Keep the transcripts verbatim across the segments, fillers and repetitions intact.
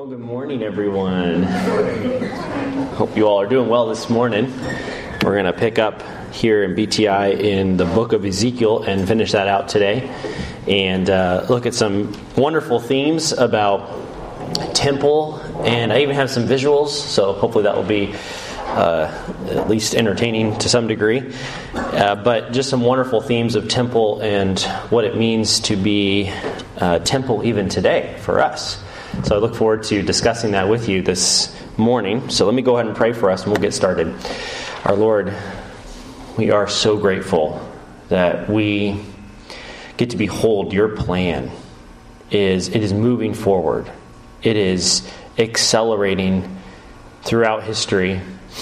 Well, good morning, everyone. Hope you all are doing well this morning. We're going to pick up here in B T I in the book of Ezekiel and finish that out today. And uh, look at some wonderful themes about temple. And I even have some visuals, so hopefully that will be uh, at least entertaining to some degree. Uh, but just some wonderful themes of temple and what it means to be uh, temple even today for us. So I look forward to discussing that with you this morning. So let me go ahead and pray for us and we'll get started. Our Lord, we are so grateful that we get to behold your plan. Is it is moving forward. It is accelerating throughout history.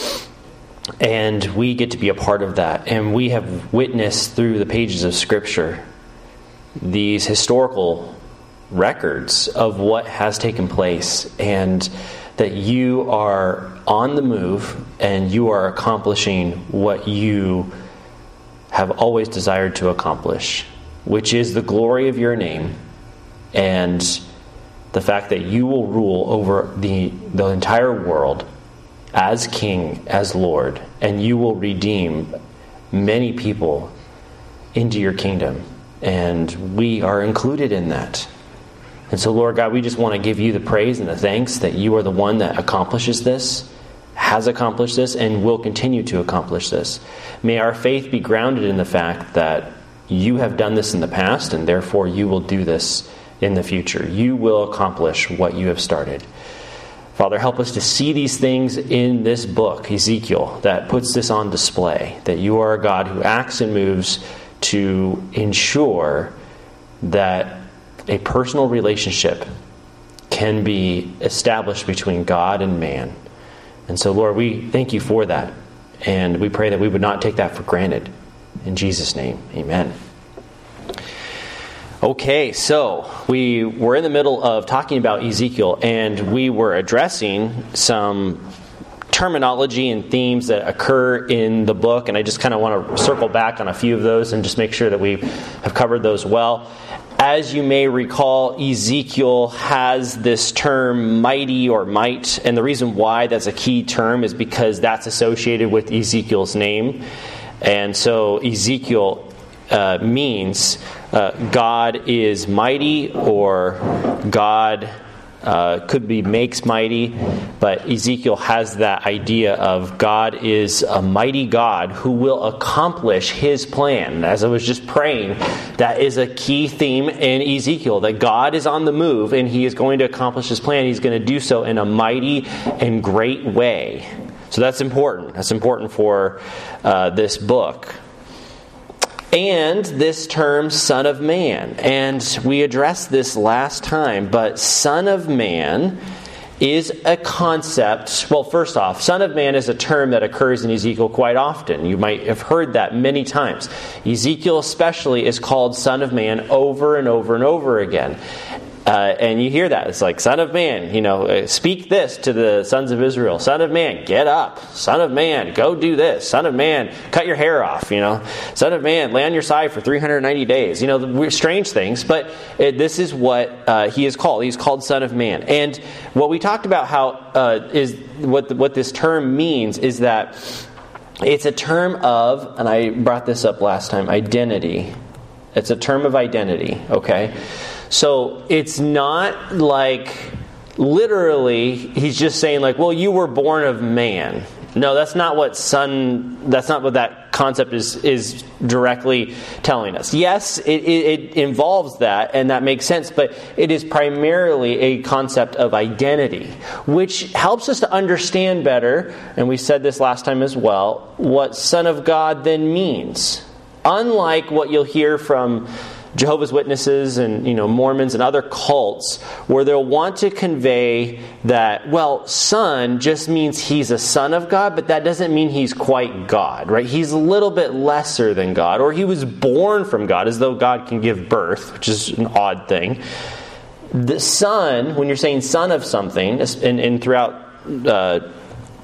And we get to be a part of that. And we have witnessed through the pages of Scripture these historical records of what has taken place, and that you are on the move and you are accomplishing what you have always desired to accomplish, which is the glory of your name and the fact that you will rule over the, the entire world as King, as Lord, and you will redeem many people into your kingdom. And we are included in that. And so, Lord God, we just want to give you the praise and the thanks that you are the one that accomplishes this, has accomplished this, and will continue to accomplish this. May our faith be grounded in the fact that you have done this in the past, and therefore you will do this in the future. You will accomplish what you have started. Father, help us to see these things in this book, Ezekiel, that puts this on display, that you are a God who acts and moves to ensure that a personal relationship can be established between God and man. And so, Lord, we thank you for that. And we pray that we would not take that for granted. In Jesus' name, amen. Okay, so we were in the middle of talking about Ezekiel, and we were addressing some terminology and themes that occur in the book. And I just kind of want to circle back on a few of those and just make sure that we have covered those well. As you may recall, Ezekiel has this term mighty or might, and the reason why that's a key term is because that's associated with Ezekiel's name. And so Ezekiel uh, means uh, God is mighty, or God uh, could be makes mighty, but Ezekiel has that idea of God is a mighty God who will accomplish his plan. As I was just praying, that is a key theme in Ezekiel, that God is on the move and he is going to accomplish his plan. He's going to do so in a mighty and great way. So that's important. That's important for uh, this book. And this term, Son of Man. And we addressed this last time, but Son of Man is a concept. Well, first off, Son of Man is a term that occurs in Ezekiel quite often. You might have heard that many times. Ezekiel especially is called Son of Man over and over and over again. Uh, and you hear that. It's like, Son of Man, you know, speak this to the sons of Israel. Son of Man, get up. Son of Man, go do this. Son of Man, cut your hair off, you know. Son of Man, lay on your side for three hundred ninety days. You know, the strange things. But it, this is what uh, he is called. He's called Son of Man. And what we talked about how uh, is what the, what this term means is that it's a term of, and I brought this up last time, identity. It's a term of identity, okay? So it's not like literally he's just saying like, well, you were born of man. No, that's not what son, that's not what that concept is is directly telling us. Yes, it, it, it involves that, and that makes sense, but it is primarily a concept of identity, which helps us to understand better, and we said this last time as well, what Son of God then means. Unlike what you'll hear from Jehovah's Witnesses and, you know, Mormons and other cults, where they'll want to convey that, well, son just means he's a son of God, but that doesn't mean he's quite God, right? He's a little bit lesser than God, or he was born from God, as though God can give birth, which is an odd thing. The son, when you're saying son of something, and, and throughout uh,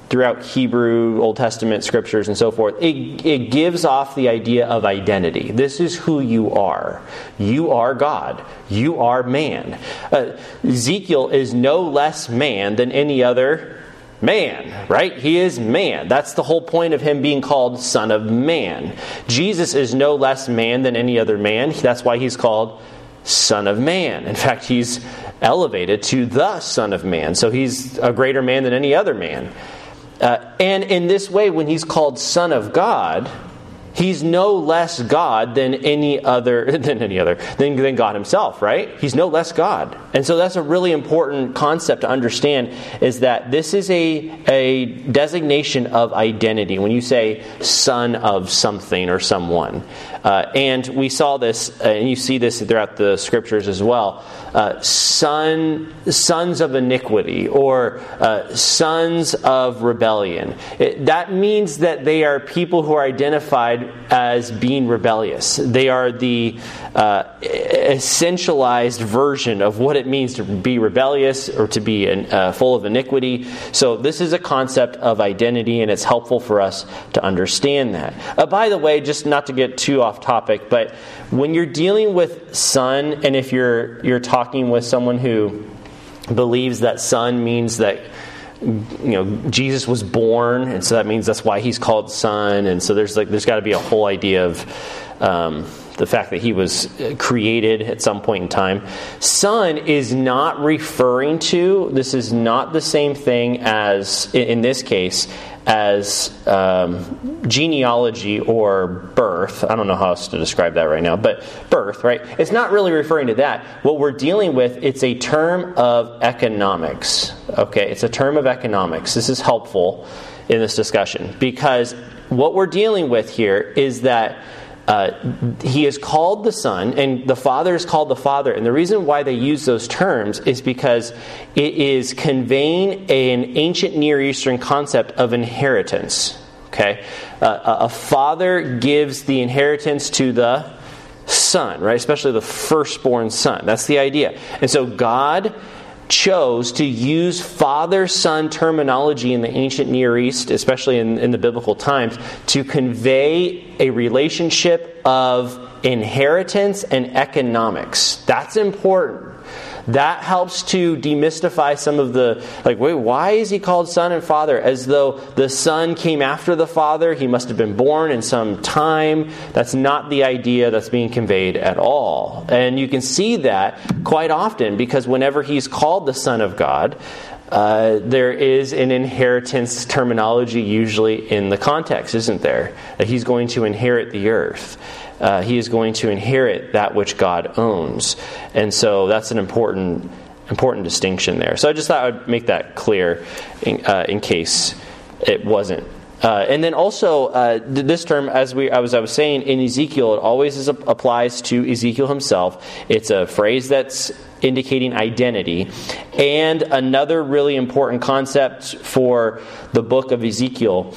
throughout Hebrew, Old Testament scriptures, and so forth, it, it gives off the idea of identity. This is who you are. You are God. You are man. Uh, Ezekiel is no less man than any other man, right? He is man. That's the whole point of him being called Son of Man. Jesus is no less man than any other man. That's why he's called Son of Man. In fact, he's elevated to the Son of Man. So he's a greater man than any other man. Uh, and in this way, when he's called Son of God, he's no less God than any other than any other than, than God himself, right? He's no less God. And so that's a really important concept to understand, is that this is a a designation of identity when you say son of something or someone. Uh, and we saw this, uh, and you see this throughout the scriptures as well. Uh, son, sons of iniquity, or uh, sons of rebellion. It, that means that they are people who are identified as being rebellious. They are the uh, essentialized version of what it means to be rebellious or to be an, uh, full of iniquity. So this is a concept of identity, and it's helpful for us to understand that. Uh, by the way, just not to get too off topic, but when you're dealing with son, and if you're you're talking with someone who believes that son means that, you know, Jesus was born, and so that means that's why he's called son, and so there's like there's got to be a whole idea of um, the fact that he was created at some point in time. Son is not referring to, this is not the same thing as, in this case, as um, genealogy or birth. I don't know how else to describe that right now, but birth, right? It's not really referring to that. What we're dealing with, it's a term of economics. Okay, it's a term of economics. This is helpful in this discussion, because what we're dealing with here is that Uh, he is called the Son, and the Father is called the Father. And the reason why they use those terms is because it is conveying an ancient Near Eastern concept of inheritance. Okay, uh, a father gives the inheritance to the son, right? Especially the firstborn son. That's the idea. And so God chose to use father-son terminology in the ancient Near East, especially in, in the biblical times, to convey a relationship of inheritance and economics. That's important. That helps to demystify some of the, like, wait, why is he called son and father? As though the son came after the father. He must have been born in some time. That's not the idea that's being conveyed at all. And you can see that quite often, because whenever he's called the Son of God, uh, there is an inheritance terminology usually in the context, isn't there? That he's going to inherit the earth. Uh, he is going to inherit that which God owns. And so that's an important important distinction there. So I just thought I would make that clear in, uh, in case it wasn't. Uh, and then also, uh, this term, as we as I was saying, in Ezekiel, it always is, applies to Ezekiel himself. It's a phrase that's indicating identity. And another really important concept for the book of Ezekiel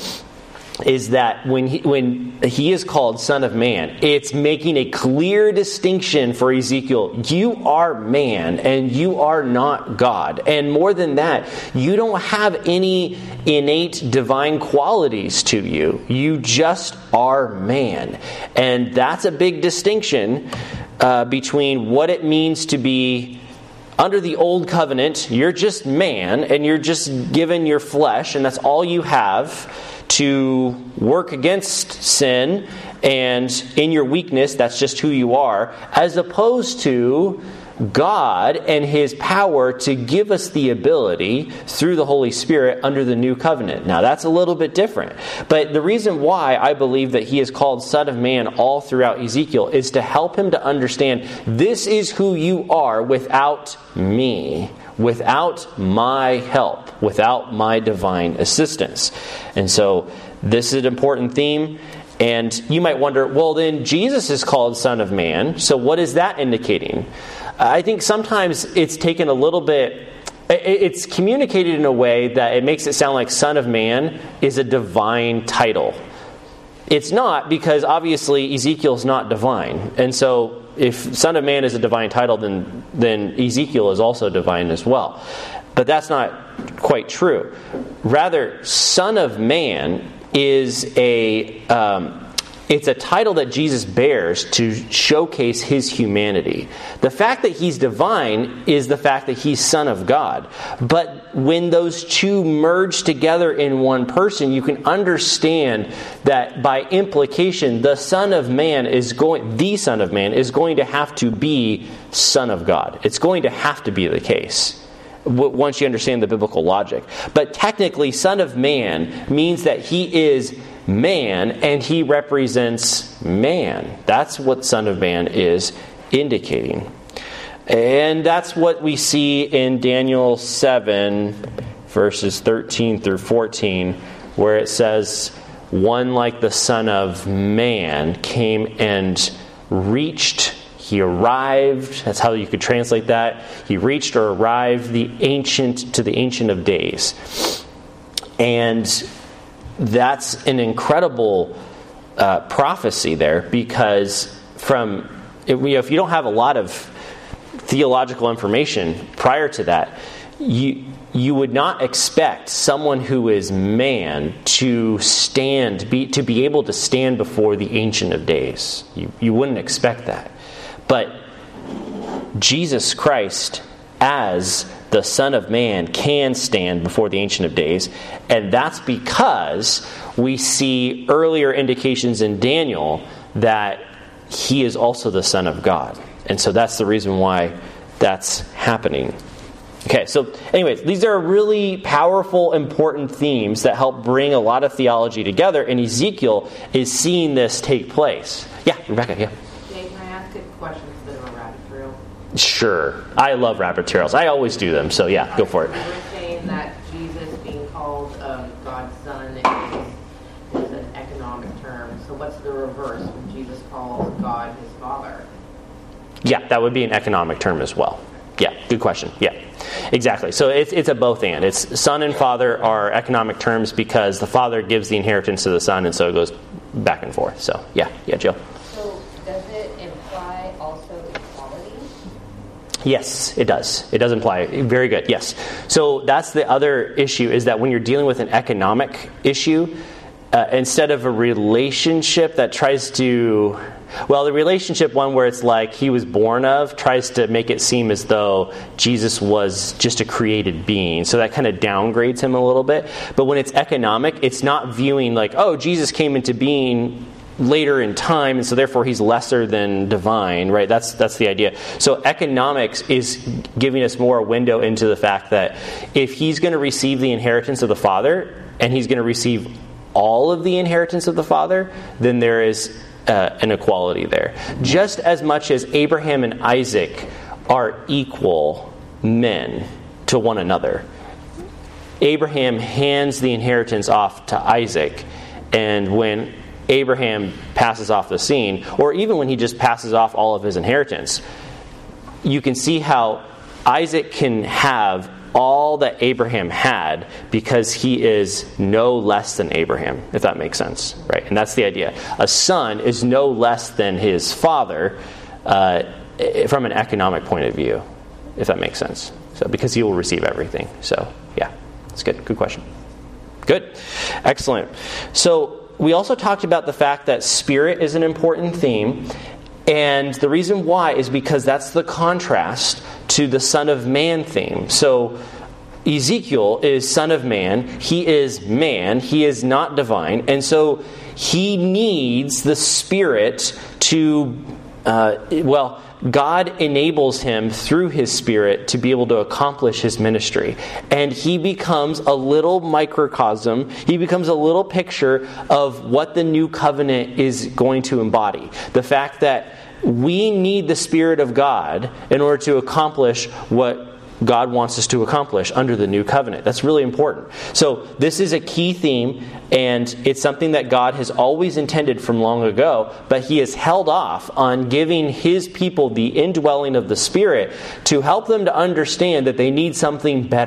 is that when he, when he is called Son of Man, it's making a clear distinction for Ezekiel. You are man, and you are not God. And more than that, you don't have any innate divine qualities to you. You just are man. And that's a big distinction uh, between what it means to be under the old covenant. You're just man, and you're just given your flesh, and that's all you have to work against sin, and in your weakness, that's just who you are, as opposed to God and His power to give us the ability through the Holy Spirit under the new covenant. Now, that's a little bit different. But the reason why I believe that he is called Son of Man all throughout Ezekiel is to help him to understand, this is who you are without me, without my help, without my divine assistance. And so this is an important theme. And you might wonder, well, then Jesus is called Son of Man. So what is that indicating? I think sometimes it's taken a little bit, it's communicated in a way that it makes it sound like Son of Man is a divine title. It's not, because obviously Ezekiel's not divine. And so if Son of Man is a divine title, then, then Ezekiel is also divine as well. But that's not quite true. rather, Son of Man is a um, it's a title that Jesus bears to showcase his humanity. The fact that he's divine is the fact that he's Son of God. But when those two merge together in one person, you can understand that by implication, the Son of Man is going, the Son of Man is going to have to be Son of God. It's going to have to be the case once you understand the biblical logic. But technically, Son of Man means that he is man and he represents man. That's what Son of Man is indicating. And that's what we see in Daniel seven, verses thirteen through fourteen, where it says, one like the Son of Man came and reached, he arrived, that's how you could translate that. He reached or arrived the ancient to the Ancient of Days. And that's an incredible uh, prophecy there, because from you know, if you don't have a lot of theological information prior to that, you you would not expect someone who is man to stand be to be able to stand before the Ancient of Days. You you wouldn't expect that. But Jesus Christ as the Son of Man can stand before the Ancient of Days, and that's because we see earlier indications in Daniel that he is also the Son of God. And so that's the reason why that's happening. Okay, so anyways, these are really powerful, important themes that help bring a lot of theology together, and Ezekiel is seeing this take place. Yeah, Rebecca, yeah. Jay, can I ask a question instead of a rabbit trail? Sure. I love rabbit trails. I always do them, so yeah, go for it. You were saying that Jesus being called um, God's Son is, is an economic term. So what's the reverse when Jesus calls God his Father? Yeah, that would be an economic term as well. Yeah, good question. Yeah, exactly. So it's it's a both and. It's Son and Father are economic terms because the Father gives the inheritance to the Son, and so it goes back and forth. So yeah, yeah, Jill. So does it imply also equality? Yes, it does. It does imply. Very good. Yes. So that's the other issue, is that when you're dealing with an economic issue, uh, instead of a relationship that tries to, well, the relationship one where it's like he was born of tries to make it seem as though Jesus was just a created being. So that kind of downgrades him a little bit. But when it's economic, it's not viewing like, oh, Jesus came into being later in time, and so therefore he's lesser than divine, right? That's that's the idea. So economics is giving us more a window into the fact that if he's going to receive the inheritance of the Father, and he's going to receive all of the inheritance of the Father, then there is uh, an equality there. Just as much as Abraham and Isaac are equal men to one another, Abraham hands the inheritance off to Isaac, and when Abraham passes off the scene, or even when he just passes off all of his inheritance, you can see how Isaac can have all that Abraham had because he is no less than Abraham, if that makes sense, right? And that's the idea. A son is no less than his father uh, from an economic point of view, if that makes sense. So because he will receive everything. So yeah, that's good. Good question. Good. Excellent. So we also talked about the fact that spirit is an important theme. And the reason why is because that's the contrast to the Son of Man theme. So Ezekiel is Son of Man. He is man. He is not divine. And so he needs the Spirit to, uh, well, God enables him through his Spirit to be able to accomplish his ministry. And he becomes a little microcosm. He becomes a little picture of what the new covenant is going to embody. The fact that we need the Spirit of God in order to accomplish what God wants us to accomplish under the new covenant. That's really important. So this is a key theme, and it's something that God has always intended from long ago, but he has held off on giving his people the indwelling of the Spirit to help them to understand that they need something better.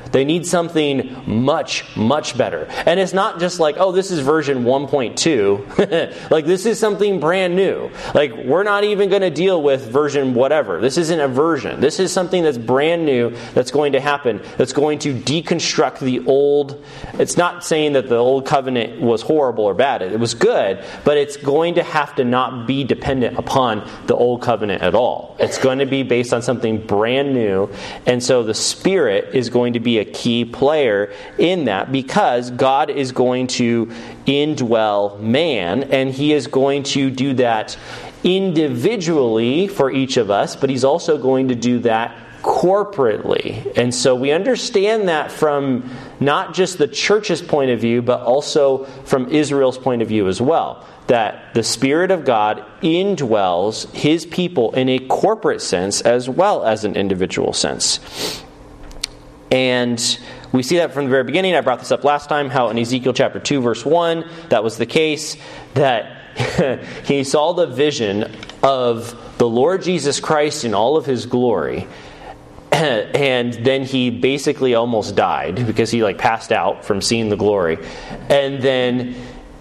They need something much, much better. And it's not just like, oh, this is version one point two. Like, this is something brand new. Like, we're not even going to deal with version whatever. This isn't a version. This is something that's brand new that's going to happen, that's going to deconstruct the old. It's not saying that the old covenant was horrible or bad. It was good, but it's going to have to not be dependent upon the old covenant at all. It's going to be based on something brand new. And so the Spirit is going to be a key player in that, because God is going to indwell man, and He is going to do that individually for each of us, but He's also going to do that corporately. And so we understand that from not just the church's point of view, but also from Israel's point of view as well. That the Spirit of God indwells His people in a corporate sense as well as an individual sense. And we see that from the very beginning. I brought this up last time, how in Ezekiel chapter two, verse one, that was the case, that he saw the vision of the Lord Jesus Christ in all of His glory. And then he basically almost died because he like passed out from seeing the glory. And then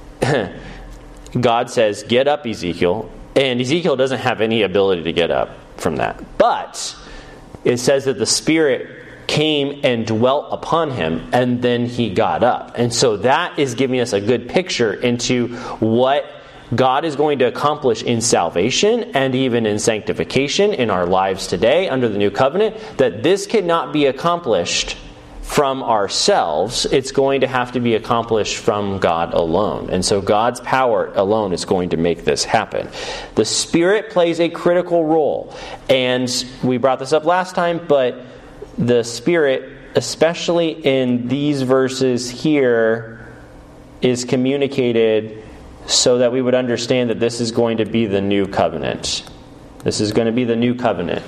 God says, get up, Ezekiel. And Ezekiel doesn't have any ability to get up from that. But it says that the Spirit came and dwelt upon him, and then he got up. And so that is giving us a good picture into what God is going to accomplish in salvation and even in sanctification in our lives today under the new covenant, that this cannot be accomplished from ourselves. It's going to have to be accomplished from God alone. And so God's power alone is going to make this happen. The Spirit plays a critical role. And we brought this up last time, but the Spirit, especially in these verses here, is communicated so that we would understand that this is going to be the new covenant. This is going to be the new covenant.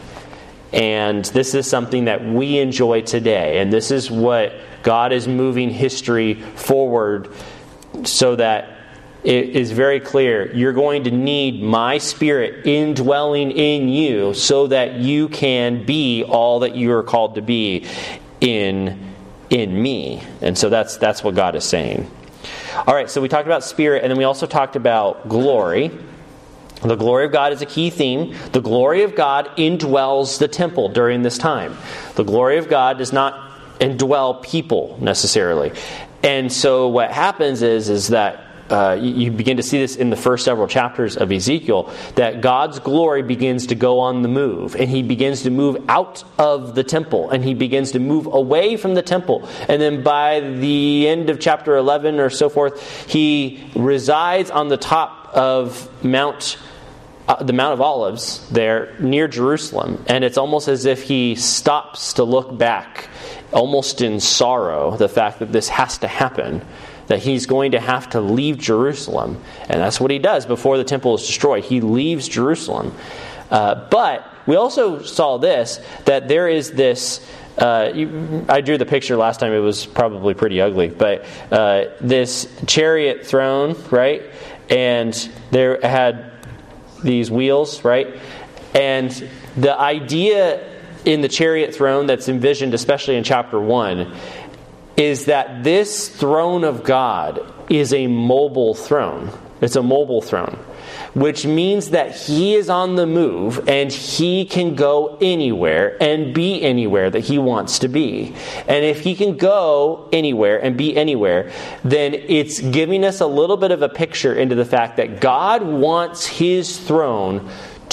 And this is something that we enjoy today. And this is what God is moving history forward so that it is very clear. You're going to need my Spirit indwelling in you so that you can be all that you are called to be in, in me. And so that's that's what God is saying. All right, so we talked about Spirit, and then we also talked about glory. The glory of God is a key theme. The glory of God indwells the temple during this time. The glory of God does not indwell people necessarily. And so what happens is, is that Uh, you, you begin to see this in the first several chapters of Ezekiel, that God's glory begins to go on the move, and He begins to move out of the temple, and He begins to move away from the temple. And then by the end of chapter eleven or so forth, He resides on the top of Mount uh, the Mount of Olives there near Jerusalem. And it's almost as if He stops to look back, almost in sorrow, the fact that this has to happen, that He's going to have to leave Jerusalem. And that's what He does before the temple is destroyed. He leaves Jerusalem. Uh, but we also saw this, that there is this, uh, you, I drew the picture last time, it was probably pretty ugly, but uh, this chariot throne, right? And there had these wheels, right? And the idea in the chariot throne that's envisioned, especially in chapter one, is that this throne of God is a mobile throne. It's a mobile throne, which means that He is on the move and He can go anywhere and be anywhere that He wants to be. And if He can go anywhere and be anywhere, then it's giving us a little bit of a picture into the fact that God wants His throne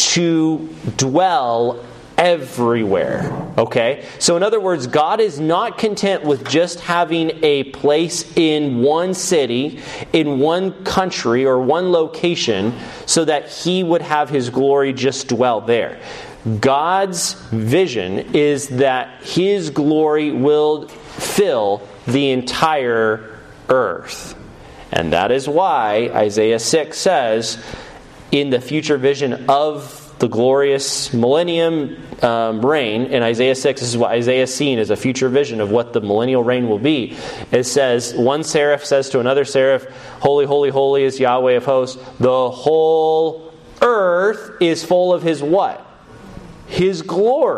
to dwell everywhere. Okay? So in other words, God is not content with just having a place in one city, in one country, or one location, so that He would have His glory just dwell there. God's vision is that His glory will fill the entire earth. And that is why Isaiah six says, in the future vision of the glorious millennium um, reign, in Isaiah six, this is what Isaiah is seeing as a future vision of what the millennial reign will be. It says, one seraph says to another seraph, holy, holy, holy is Yahweh of hosts. The whole earth is full of His what? His glory.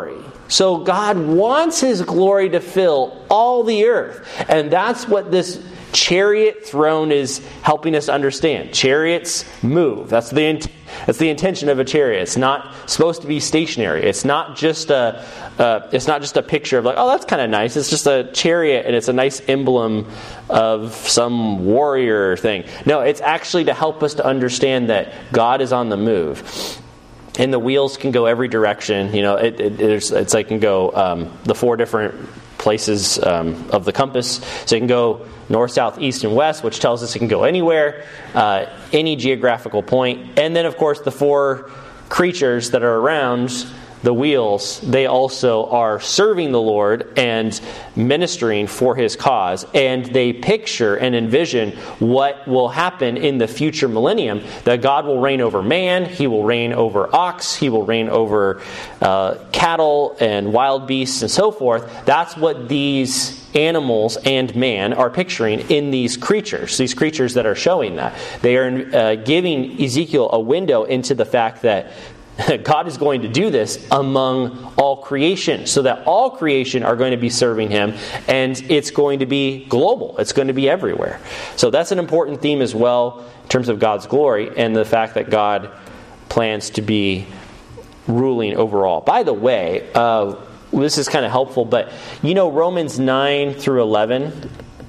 So God wants his glory to fill all the earth. And that's what this chariot throne is helping us understand. Chariots move. That's the int- that's the intention of a chariot. It's not supposed to be stationary. It's not just a uh, it's not just a picture of like, oh, that's kind of nice. It's just a chariot and it's a nice emblem of some warrior thing. No, it's actually to help us to understand that God is on the move. And the wheels can go every direction. You know, it, it, it's, it's like can go um, the four different places um, of the compass. So it can go north, south, east, and west, which tells us it can go anywhere, uh, any geographical point. And then, of course, the four creatures that are around the wheels, they also are serving the Lord and ministering for his cause. And they picture and envision what will happen in the future millennium, that God will reign over man, he will reign over ox, he will reign over uh, cattle and wild beasts and so forth. That's what these animals and man are picturing in these creatures, these creatures that are showing that. They are uh, giving Ezekiel a window into the fact that God is going to do this among all creation, so that all creation are going to be serving him, and it's going to be global. It's going to be everywhere. So that's an important theme as well in terms of God's glory and the fact that God plans to be ruling overall. By the way, uh, this is kind of helpful, but you know Romans nine through eleven,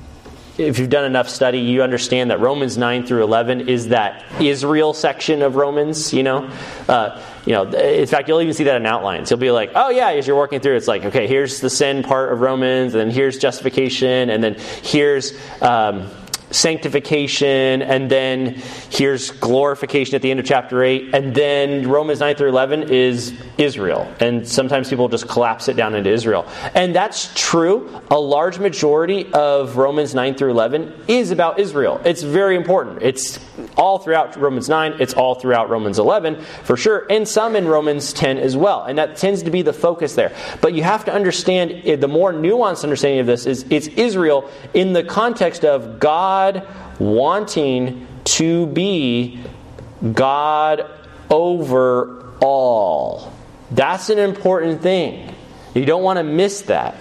if you've done enough study, you understand that Romans nine through eleven is that Israel section of Romans, you know. Uh, you know, in fact, you'll even see that in outlines. You'll be like, oh yeah, as you're working through, it's like, okay, here's the sin part of Romans, and then here's justification, and then here's um, sanctification, and then here's glorification at the end of chapter eight, and then Romans nine through eleven is Israel. And sometimes people just collapse it down into Israel. And that's true. A large majority of Romans nine through eleven is about Israel. It's very important. It's all throughout Romans nine. It's all throughout Romans eleven, for sure. And some in Romans ten as well. And that tends to be the focus there. But you have to understand, the more nuanced understanding of this is it's Israel in the context of God wanting to be God over all. That's an important thing. You don't want to miss that.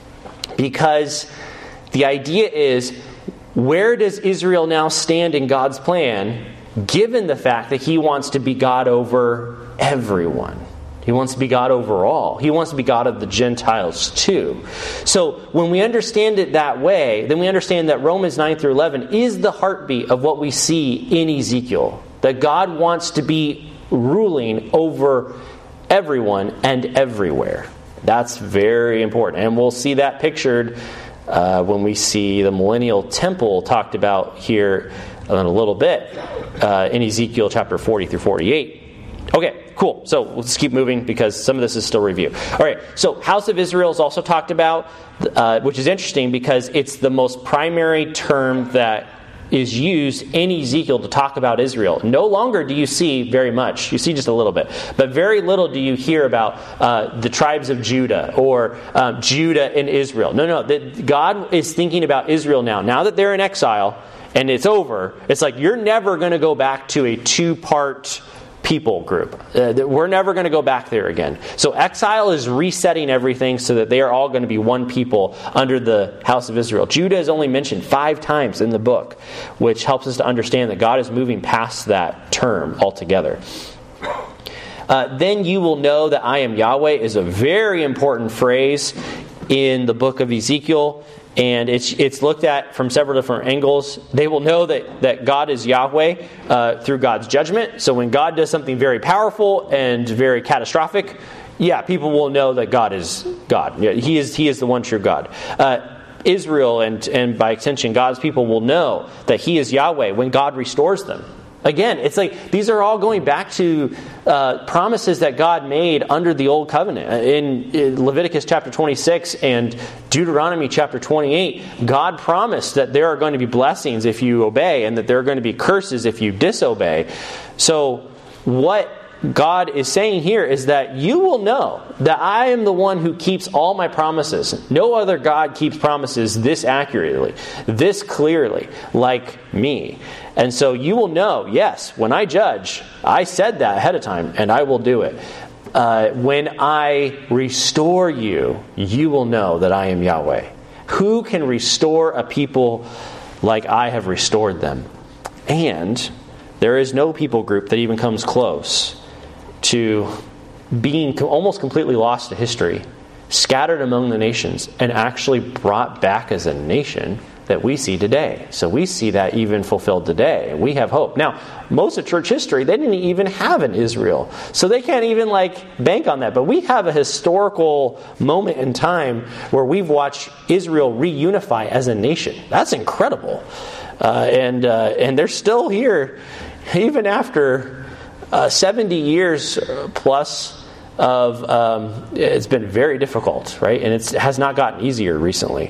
Because the idea is, where does Israel now stand in God's plan, given the fact that he wants to be God over everyone? He wants to be God over all. He wants to be God of the Gentiles too. So when we understand it that way, then we understand that Romans nine through eleven is the heartbeat of what we see in Ezekiel. That God wants to be ruling over everyone and everywhere. That's very important. And we'll see that pictured uh, when we see the millennial temple talked about here in a little bit uh, in Ezekiel chapter forty through forty-eight. Okay, cool. So let's keep moving because some of this is still review. All right, so House of Israel is also talked about, uh, which is interesting because it's the most primary term that is used in Ezekiel to talk about Israel. No longer do you see very much. You see just a little bit. But very little do you hear about uh, the tribes of Judah or um, Judah and Israel. No, no. That God is thinking about Israel now. Now that they're in exile and it's over, it's like you're never going to go back to a two-part people group. Uh, we're never going to go back there again. So exile is resetting everything so that they are all going to be one people under the house of Israel. Judah is only mentioned five times in the book, which helps us to understand that God is moving past that term altogether. Uh, then you will know that I am Yahweh is a very important phrase in the book of Ezekiel. And it's it's looked at from several different angles. They will know that, that God is Yahweh uh, through God's judgment. So when God does something very powerful and very catastrophic, yeah, people will know that God is God. Yeah, he is He is the one true God. Uh, Israel and and by extension God's people will know that He is Yahweh when God restores them. Again, it's like these are all going back to uh, promises that God made under the Old Covenant. In, in Leviticus chapter twenty-six and Deuteronomy chapter twenty-eight, God promised that there are going to be blessings if you obey and that there are going to be curses if you disobey. So what God is saying here is that you will know that I am the one who keeps all my promises. No other God keeps promises this accurately, this clearly, like me. And so you will know, yes, when I judge, I said that ahead of time, and I will do it. uh, when I restore you, you will know that I am Yahweh. Who can restore a people like I have restored them? And there is no people group that even comes close to being almost completely lost to history, scattered among the nations, and actually brought back as a nation that we see today. So we see that even fulfilled today. We have hope. Now, most of church history, they didn't even have an Israel. So they can't even like bank on that. But we have a historical moment in time where we've watched Israel reunify as a nation. That's incredible. Uh, and uh, and they're still here even after uh, seventy years plus of, um, it's been very difficult, right? And it's, it has not gotten easier recently.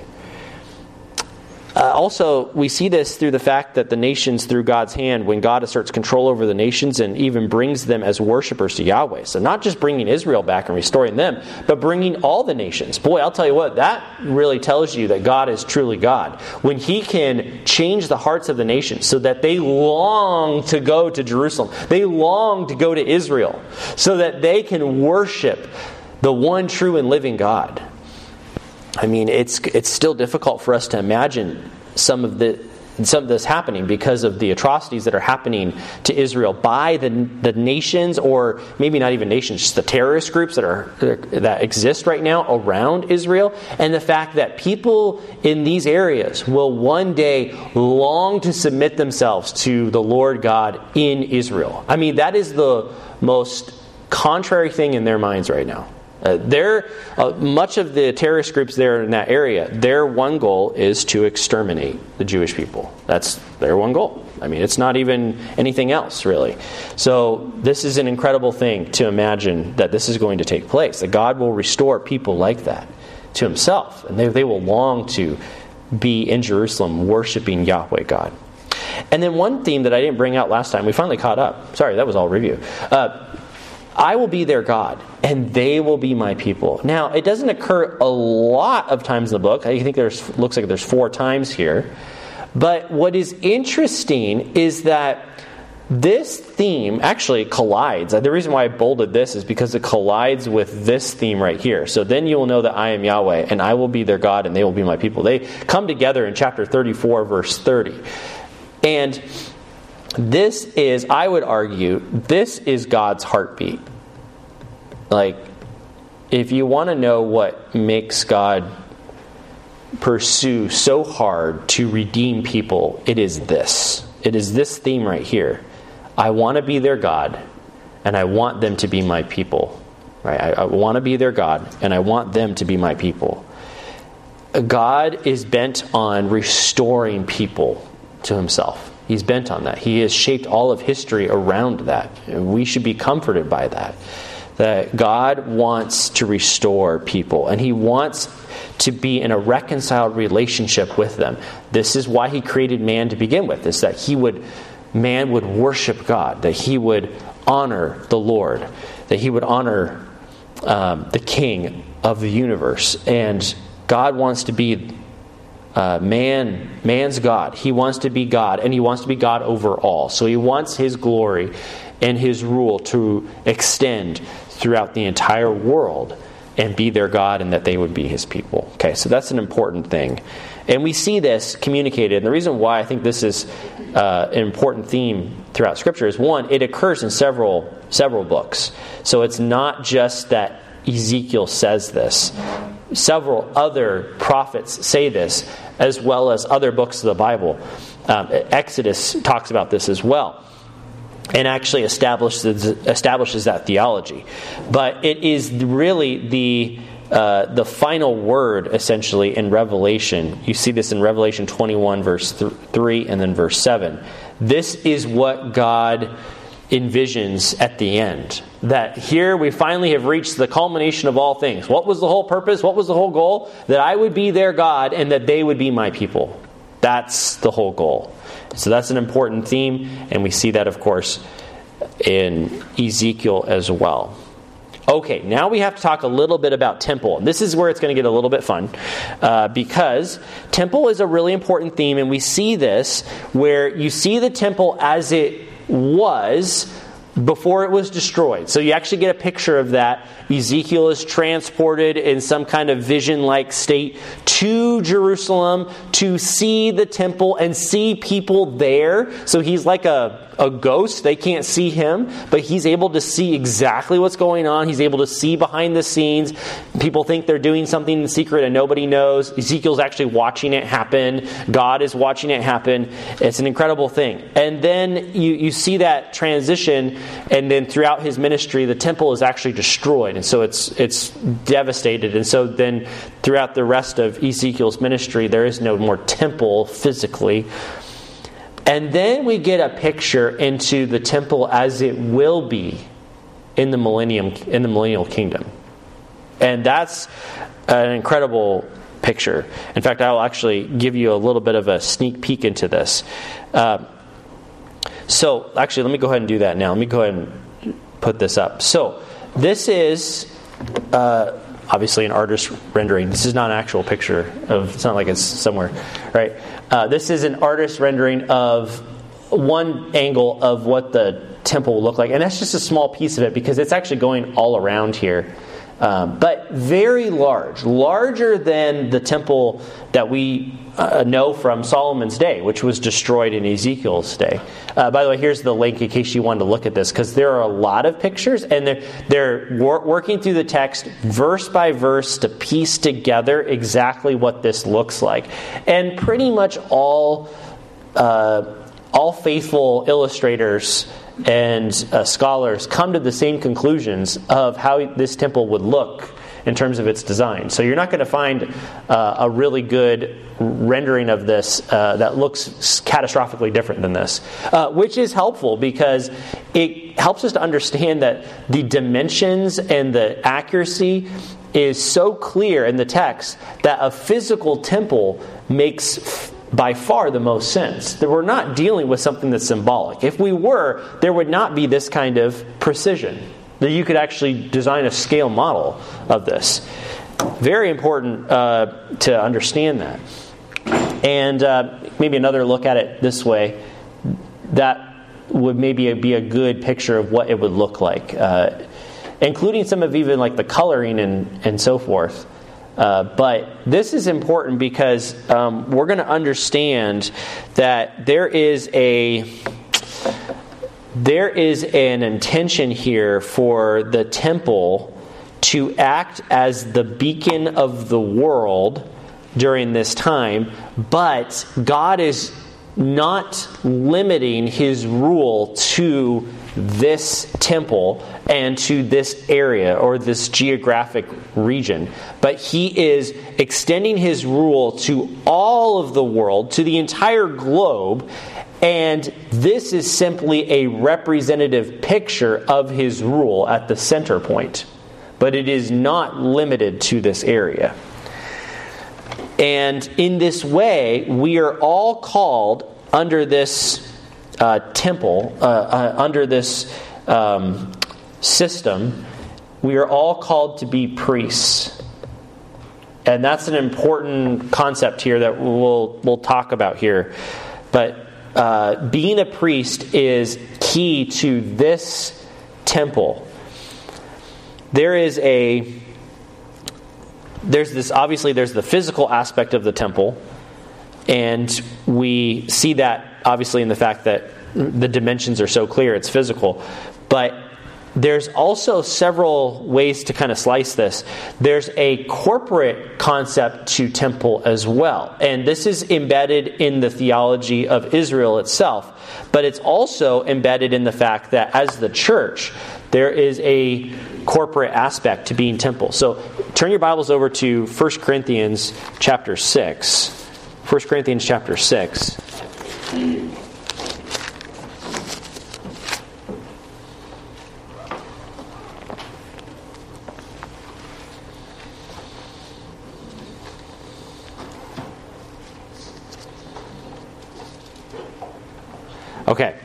Uh, also, we see this through the fact that the nations, through God's hand, when God asserts control over the nations and even brings them as worshipers to Yahweh. So not just bringing Israel back and restoring them, but bringing all the nations. Boy, I'll tell you what, that really tells you that God is truly God. When He can change the hearts of the nations so that they long to go to Jerusalem. They long to go to Israel so that they can worship the one true and living God. I mean, it's it's still difficult for us to imagine some of the some of this happening because of the atrocities that are happening to Israel by the the nations, or maybe not even nations, just the terrorist groups that are that exist right now around Israel, and the fact that people in these areas will one day long to submit themselves to the Lord God in Israel. I mean, that is the most contrary thing in their minds right now. Uh, they're, uh, much of the terrorist groups there in that area, their one goal is to exterminate the Jewish people. That's their one goal. I mean, it's not even anything else, really. So this is an incredible thing to imagine that this is going to take place, that God will restore people like that to Himself. And they, they will long to be in Jerusalem worshiping Yahweh God. And then one theme that I didn't bring out last time, we finally caught up. Sorry, that was all review. Uh, I will be their God, and they will be my people. Now, it doesn't occur a lot of times in the book. I think there's looks like there's four times here. But what is interesting is that this theme actually collides. The reason why I bolded this is because it collides with this theme right here. So then you will know that I am Yahweh, and I will be their God, and they will be my people. They come together in chapter thirty-four, verse thirty. And this is, I would argue, this is God's heartbeat. Like, if you want to know what makes God pursue so hard to redeem people, it is this. It is this theme right here. I want to be their God, and I want them to be my people. Right? I, I want to be their God, and I want them to be my people. God is bent on restoring people to Himself. He's bent on that. He has shaped all of history around that. And we should be comforted by that. That God wants to restore people. And He wants to be in a reconciled relationship with them. This is why He created man to begin with. Is that he would, man would worship God. That he would honor the Lord. That he would honor um, the King of the universe. And God wants to be Uh, man, man's God. He wants to be God, and He wants to be God over all. So He wants His glory and His rule to extend throughout the entire world and be their God, and that they would be His people. Okay, so that's an important thing. And we see this communicated. And the reason why I think this is uh, an important theme throughout Scripture is, one, it occurs in several several books. So it's not just that Ezekiel says this. Several other prophets say this, as well as other books of the Bible. Um, Exodus talks about this as well, and actually establishes establishes that theology. But it is really the uh, the final word, essentially, in Revelation. You see this in Revelation twenty-one, verse th- three, and then verse seven. This is what God envisions at the end. That here we finally have reached the culmination of all things. What was the whole purpose? What was the whole goal? That I would be their God and that they would be my people. That's the whole goal. So that's an important theme, and we see that, of course, in Ezekiel as well. Okay, now we have to talk a little bit about temple. And this is where it's going to get a little bit fun, uh, because temple is a really important theme, and we see this where you see the temple as it was before it was destroyed. So you actually get a picture of that. Ezekiel is transported in some kind of vision-like state to Jerusalem to see the temple and see people there. So he's like a, a ghost. They can't see him, but he's able to see exactly what's going on. He's able to see behind the scenes. People think they're doing something in secret and nobody knows. Ezekiel's actually watching it happen. God is watching it happen. It's an incredible thing. And then you, you see that transition. And then throughout his ministry, the temple is actually destroyed. And so it's it's devastated. And so then throughout the rest of Ezekiel's ministry, there is no more temple physically. And then we get a picture into the temple as it will be in the millennium, in the millennial kingdom. And that's an incredible picture. In fact, I will actually give you a little bit of a sneak peek into this. Uh, So, actually, let me go ahead and do that now. Let me go ahead and put this up. So, this is uh, obviously an artist's rendering. This is not an actual picture of. It's not like it's somewhere, right? Uh, this is an artist's rendering of one angle of what the temple will look like, and that's just a small piece of it because it's actually going all around here. Um, but very large, larger than the temple that we uh, know from Solomon's day, which was destroyed in Ezekiel's day. Uh, by the way, here's the link in case you wanted to look at this, because there are a lot of pictures, and they're, they're wor- working through the text verse by verse to piece together exactly what this looks like. And pretty much all uh, all faithful illustrators and uh, scholars come to the same conclusions of how this temple would look in terms of its design. So you're not going to find uh, a really good rendering of this uh, that looks catastrophically different than this, uh, which is helpful because it helps us to understand that the dimensions and the accuracy is so clear in the text that a physical temple makes by far the most sense. That we're not dealing with something that's symbolic. If we were, there would not be this kind of precision. That you could actually design a scale model of this. Very important uh, to understand that. And uh, maybe another look at it this way. That would maybe be a good picture of what it would look like. Uh, including some of even like the coloring and, and so forth. Uh, but this is important because um, we're going to understand that there is a there is an intention here for the temple to act as the beacon of the world during this time, but God is not limiting his rule to this temple and to this area or this geographic region. But he is extending his rule to all of the world, to the entire globe, and this is simply a representative picture of his rule at the center point. But it is not limited to this area. And in this way, we are all called under this uh, temple, uh, uh, under this um, system, we are all called to be priests. And that's an important concept here that we'll we'll talk about here. But uh, being a priest is key to this temple. There is a there's this obviously there's the physical aspect of the temple, and we see that obviously in the fact that the dimensions are so clear, it's physical. But there's also several ways to kind of slice this. There's a corporate concept to temple as well. And this is embedded in the theology of Israel itself. But it's also embedded in the fact that as the church, there is a corporate aspect to being temple. So turn your Bibles over to First Corinthians chapter six. First Corinthians chapter six. Okay.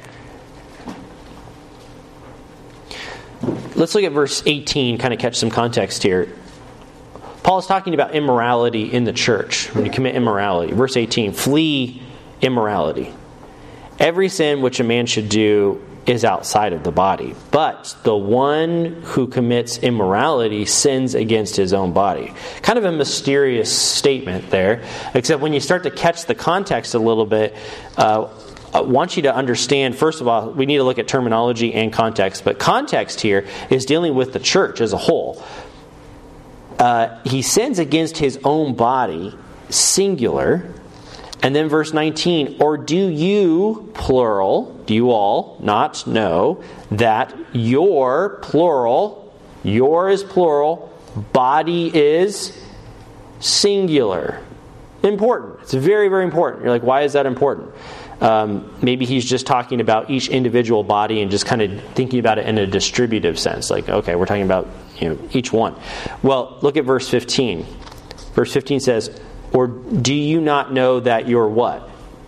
Let's look at verse eighteen, kind of catch some context here. Paul is talking about immorality in the church. When you commit immorality. Verse eighteen, flee immorality. Every sin which a man should do is outside of the body. But the one who commits immorality sins against his own body. Kind of a mysterious statement there, except when you start to catch the context a little bit, uh, I want you to understand, first of all, we need to look at terminology and context. But context here is dealing with the church as a whole. Uh, he sins against his own body, singular. And then verse nineteen, or do you, plural, do you all not know that your, plural, your is plural, body is singular? Important. It's very, very important. You're like, why is that important? Um, maybe he's just talking about each individual body and just kind of thinking about it in a distributive sense. Like, okay, we're talking about, you know, each one. Well, look at verse fifteen. Verse fifteen says, or do you not know that you're what?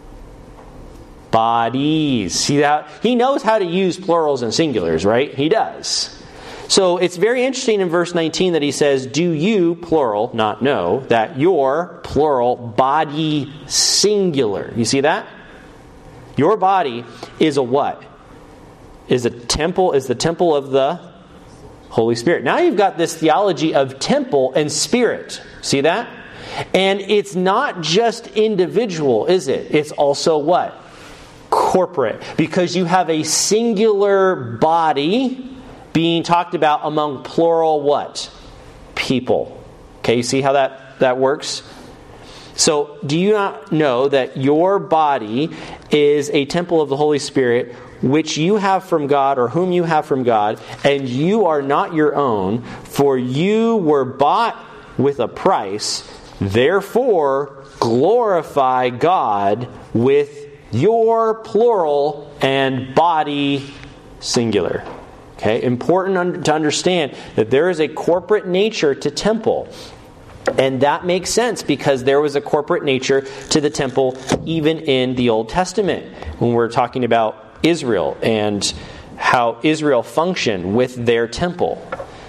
Bodies. See that? He knows how to use plurals and singulars, right? He does. So it's very interesting in verse nineteen that he says, do you, plural, not know, that your, plural, body singular. You see that? Your body is a what? Is a temple, is the temple of the Holy Spirit. Now you've got this theology of temple and spirit. See that? And it's not just individual, is it? It's also what? Corporate. Because you have a singular body being talked about among plural what? People. Okay, you see how that, that works? So, do you not know that your body is a temple of the Holy Spirit, which you have from God, or whom you have from God, and you are not your own, for you were bought with a price, therefore glorify God with your plural and body singular. Okay, important to understand that there is a corporate nature to temple. And that makes sense because there was a corporate nature to the temple even in the Old Testament when we're talking about Israel and how Israel functioned with their temple.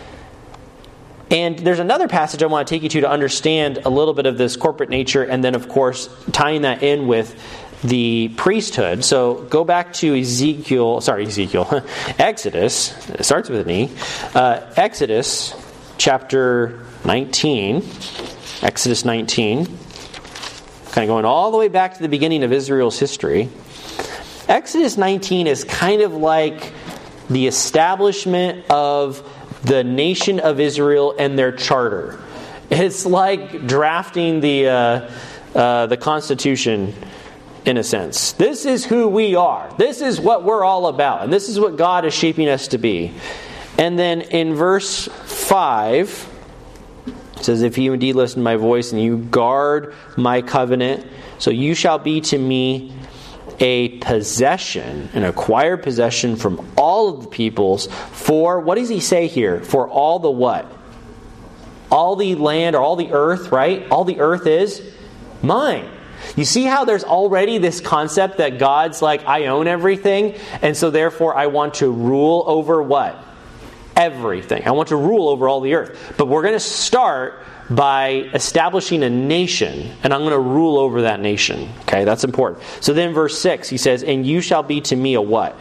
And there's another passage I want to take you to to understand a little bit of this corporate nature, and then of course tying that in with the priesthood. So go back to Ezekiel, sorry Ezekiel, Exodus, it starts with an E, uh, Exodus chapter nineteen, Exodus nineteen, kind of going all the way back to the beginning of Israel's history. Exodus nineteen is kind of like the establishment of the nation of Israel and their charter. It's like drafting the uh, uh, the Constitution in a sense. This is who we are. This is what we're all about. And this is what God is shaping us to be. And then in verse five, it says, if you indeed listen to my voice and you guard my covenant, so you shall be to me a possession, an acquired possession from all of the peoples. For, what does he say here? For all the what? All the land or all the earth, right? All the earth is mine. You see how there's already this concept that God's like, I own everything, and so therefore I want to rule over what? Everything. I want to rule over all the earth. But we're going to start by establishing a nation, and I'm going to rule over that nation. Okay, that's important. So then verse six, he says, and you shall be to me a what?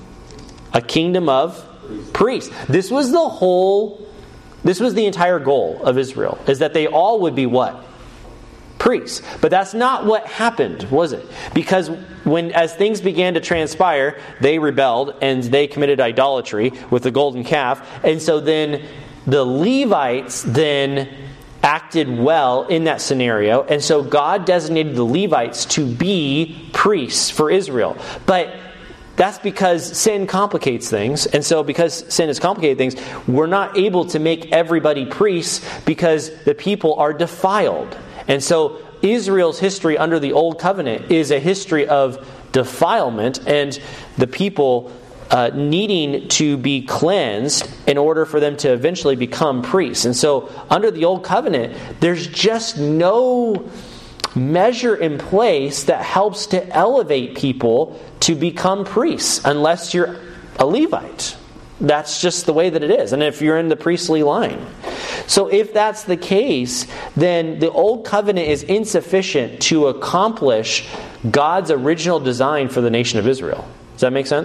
A kingdom of priests. This was the whole, this was the entire goal of Israel, is that they all would be what? Priests. But that's not what happened, was it? Because when, as things began to transpire, they rebelled and they committed idolatry with the golden calf. And so then the Levites then acted well in that scenario. And so God designated the Levites to be priests for Israel. But that's because sin complicates things. And so because sin has complicated things, we're not able to make everybody priests because the people are defiled. And so Israel's history under the Old Covenant is a history of defilement and the people uh, needing to be cleansed in order for them to eventually become priests. And so under the Old Covenant, there's just no measure in place that helps to elevate people to become priests unless you're a Levite. That's just the way that it is. And if you're in the priestly line. So if that's the case, then the Old Covenant is insufficient to accomplish God's original design for the nation of Israel. Does that make sense?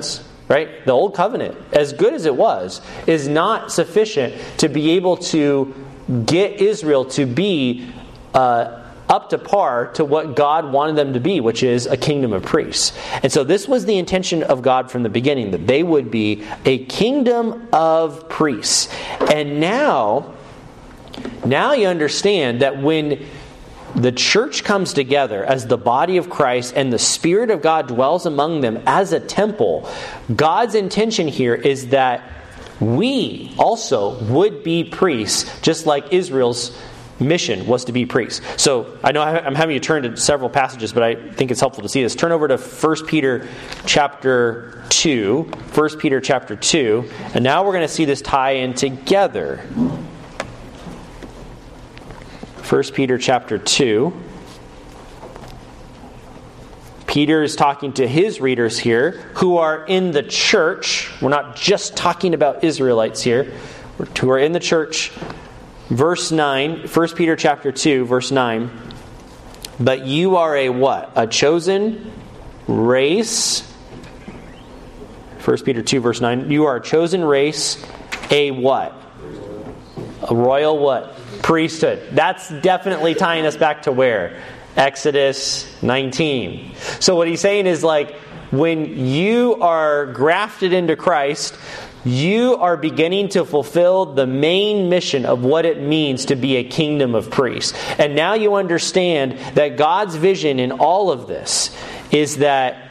right? The old covenant, as good as it was, is not sufficient to be able to get Israel to be uh, up to par to what God wanted them to be, which is a kingdom of priests. And so this was the intention of God from the beginning, that they would be a kingdom of priests. And now, now you understand that when the church comes together as the body of Christ and the Spirit of God dwells among them as a temple, God's intention here is that we also would be priests, just like Israel's mission was to be priests. So I know I'm having you turn to several passages, but I think it's helpful to see this. Turn over to First Peter chapter two. First Peter chapter two. And now we're going to see this tie in together. First Peter chapter two. Peter is talking to his readers here who are in the church. We're not just talking about Israelites here. Who are in the church. Verse nine, First Peter chapter two, verse nine. But you are a what? A chosen race. First Peter two, verse nine. You are a chosen race. A what? A royal what? Priesthood. That's definitely tying us back to where? Exodus nineteen. So what he's saying is like, when you are grafted into Christ, you are beginning to fulfill the main mission of what it means to be a kingdom of priests. And now you understand that God's vision in all of this is that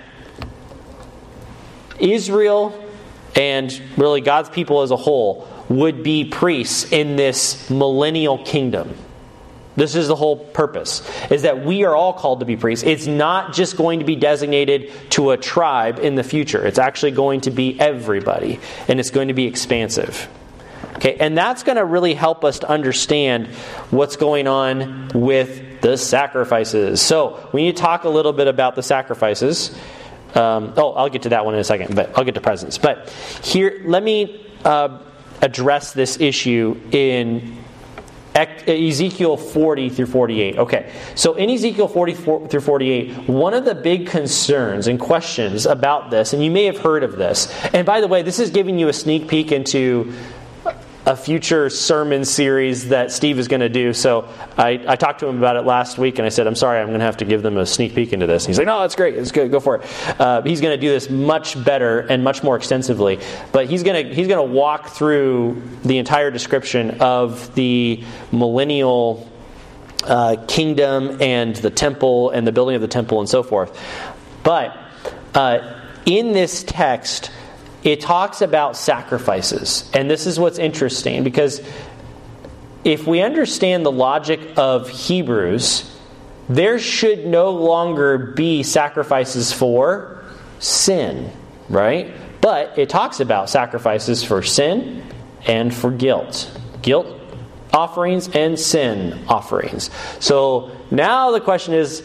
Israel and really God's people as a whole would be priests in this millennial kingdom. This is the whole purpose, is that we are all called to be priests. It's not just going to be designated to a tribe in the future. It's actually going to be everybody, and it's going to be expansive. Okay, and that's going to really help us to understand what's going on with the sacrifices. So we need to talk a little bit about the sacrifices. Um, oh, I'll get to that one in a second, but I'll get to presents. But here, let me uh, address this issue in Ezekiel forty through forty-eight. Okay, so in Ezekiel forty through forty-eight, one of the big concerns and questions about this, and you may have heard of this, and by the way, this is giving you a sneak peek into a future sermon series that Steve is going to do. So I, I talked to him about it last week, and I said, I'm sorry, I'm going to have to give them a sneak peek into this. And he's like, no, that's great. It's good. Go for it. Uh, he's going to do this much better and much more extensively. But he's going to he's going to walk through the entire description of the millennial uh, kingdom and the temple and the building of the temple and so forth. But uh, in this text, it talks about sacrifices. And this is what's interesting, because if we understand the logic of Hebrews, there should no longer be sacrifices for sin, right? But it talks about sacrifices for sin and for guilt. Guilt offerings and sin offerings. So now the question is,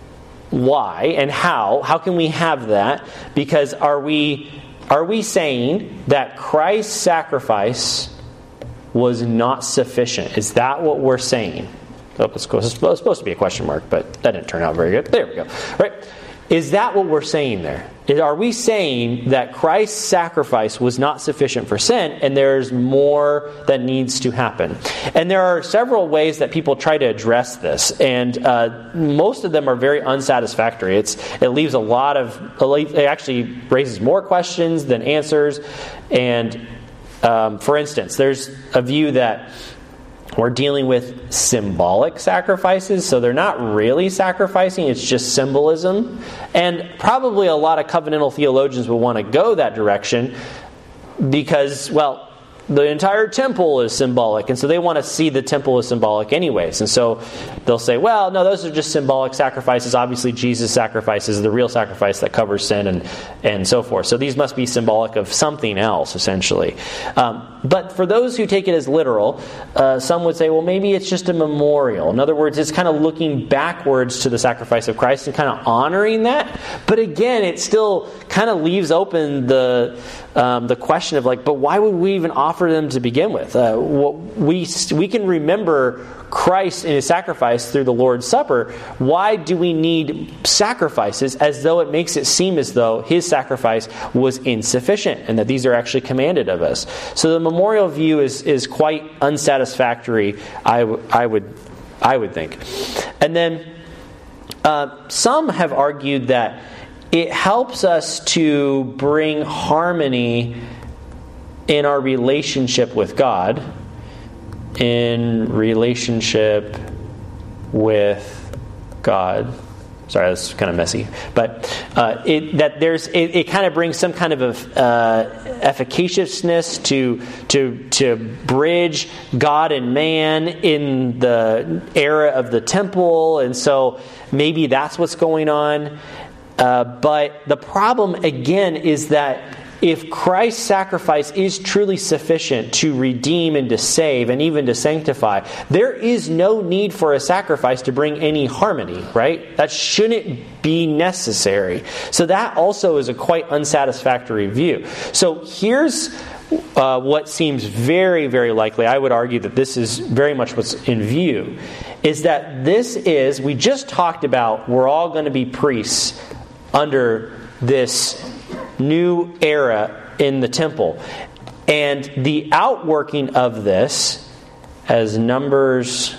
why and how? How can we have that? Because are we... Are we saying that Christ's sacrifice was not sufficient? Is that what we're saying? Oh, it's supposed to be a question mark, but that didn't turn out very good. There we go. Right? Is that what we're saying there? Are we saying that Christ's sacrifice was not sufficient for sin and there's more that needs to happen? And there are several ways that people try to address this, and uh, most of them are very unsatisfactory. It's it leaves a lot of it actually raises more questions than answers. And um, for instance, there's a view that we're dealing with symbolic sacrifices, so they're not really sacrificing, it's just symbolism. And probably a lot of covenantal theologians will want to go that direction because, well, the entire temple is symbolic, and so they want to see the temple as symbolic anyways. And so they'll say, well, no, those are just symbolic sacrifices. Obviously, Jesus' sacrifice is the real sacrifice that covers sin and, and so forth. So these must be symbolic of something else, essentially. Um, but for those who take it as literal, uh, some would say, well, maybe it's just a memorial. In other words, it's kind of looking backwards to the sacrifice of Christ and kind of honoring that. But again, it still kind of leaves open the um, the question of like, but why would we even offer offer them to begin with. Uh, we we can remember Christ and his sacrifice through the Lord's Supper. Why do we need sacrifices? As though it makes it seem as though his sacrifice was insufficient and that these are actually commanded of us. So the memorial view is is quite unsatisfactory, I, w- I would I would think. And then uh, some have argued that it helps us to bring harmony in our relationship with God, in relationship with God. Sorry, that's kind of messy. But uh, it, that there's it, it kind of brings some kind of a, uh, efficaciousness to to to bridge God and man in the era of the temple, and so maybe that's what's going on. Uh, but the problem again is that if Christ's sacrifice is truly sufficient to redeem and to save and even to sanctify, there is no need for a sacrifice to bring any harmony, right? That shouldn't be necessary. So that also is a quite unsatisfactory view. So here's uh, what seems very, very likely. I would argue that this is very much what's in view, is that this is, we just talked about, we're all going to be priests under this new era in the temple. And the outworking of this, as Numbers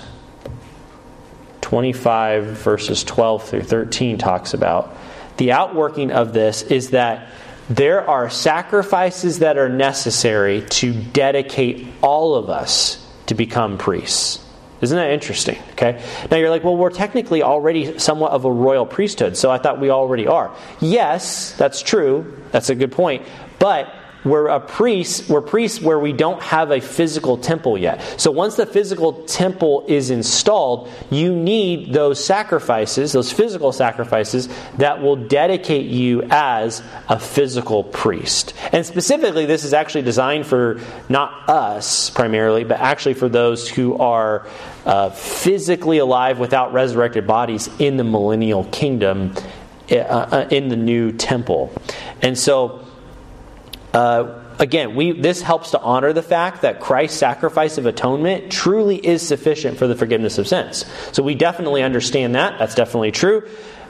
twenty-five verses twelve through thirteen talks about, the outworking of this is that there are sacrifices that are necessary to dedicate all of us to become priests. Isn't that interesting? Okay. Now you're like, well, we're technically already somewhat of a royal priesthood, so I thought we already are. Yes, that's true. That's a good point. But we're a priest, we're priests where we don't have a physical temple yet. So once the physical temple is installed, you need those sacrifices, those physical sacrifices that will dedicate you as a physical priest. And specifically, this is actually designed for not us primarily, but actually for those who are uh, physically alive without resurrected bodies in the millennial kingdom, uh, in the new temple. And so Uh, again, we this helps to honor the fact that Christ's sacrifice of atonement truly is sufficient for the forgiveness of sins. So we definitely understand that. That's definitely true.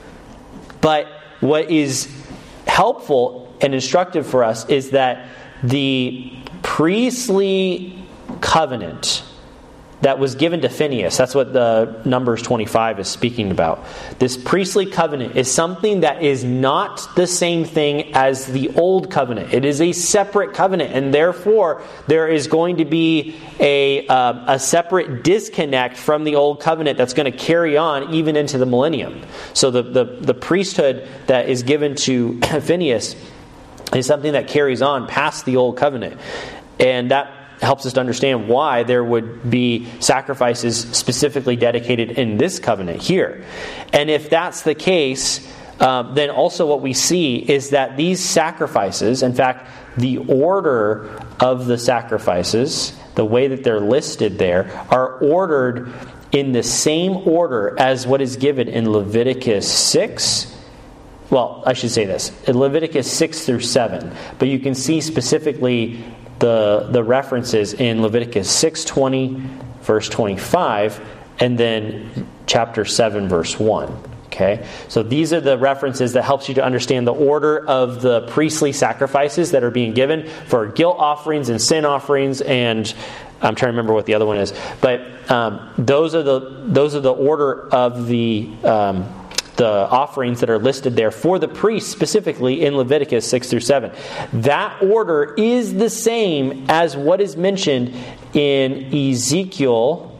But what is helpful and instructive for us is that the priestly covenant that was given to Phineas, that's what the Numbers twenty-five is speaking about. This priestly covenant is something that is not the same thing as the old covenant. It is a separate covenant, and therefore there is going to be a uh, a separate disconnect from the old covenant that's going to carry on even into the millennium. So the, the, the priesthood that is given to Phineas is something that carries on past the old covenant. And that helps us to understand why there would be sacrifices specifically dedicated in this covenant here. And if that's the case, um, then also what we see is that these sacrifices, in fact, the order of the sacrifices, the way that they're listed there, are ordered in the same order as what is given in Leviticus six. Well, I should say this, in Leviticus six through seven. But you can see specifically the the references in Leviticus six twenty, verse twenty-five, and then chapter seven, verse one. Okay, so these are the references that helps you to understand the order of the priestly sacrifices that are being given for guilt offerings and sin offerings, and I'm trying to remember what the other one is. But um, those are the those are the order of the um, the offerings that are listed there for the priests specifically in Leviticus six through seven. That order is the same as what is mentioned in Ezekiel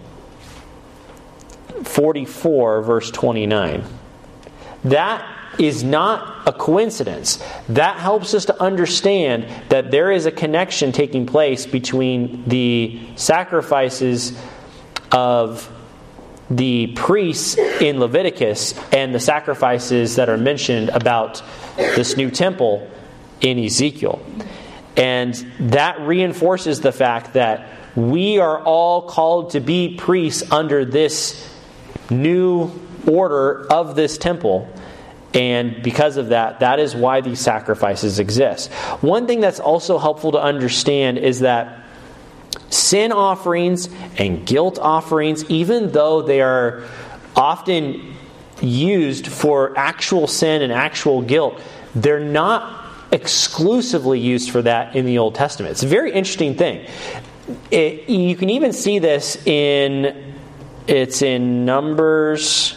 forty-four, verse twenty-nine. That is not a coincidence. That helps us to understand that there is a connection taking place between the sacrifices of the priests in Leviticus and the sacrifices that are mentioned about this new temple in Ezekiel. And that reinforces the fact that we are all called to be priests under this new order of this temple. And because of that, that is why these sacrifices exist. One thing that's also helpful to understand is that sin offerings and guilt offerings, even though they are often used for actual sin and actual guilt, they're not exclusively used for that in the Old Testament. It's a very interesting thing. It, you can even see this in, it's in Numbers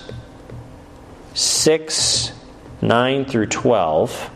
six, nine through twelve,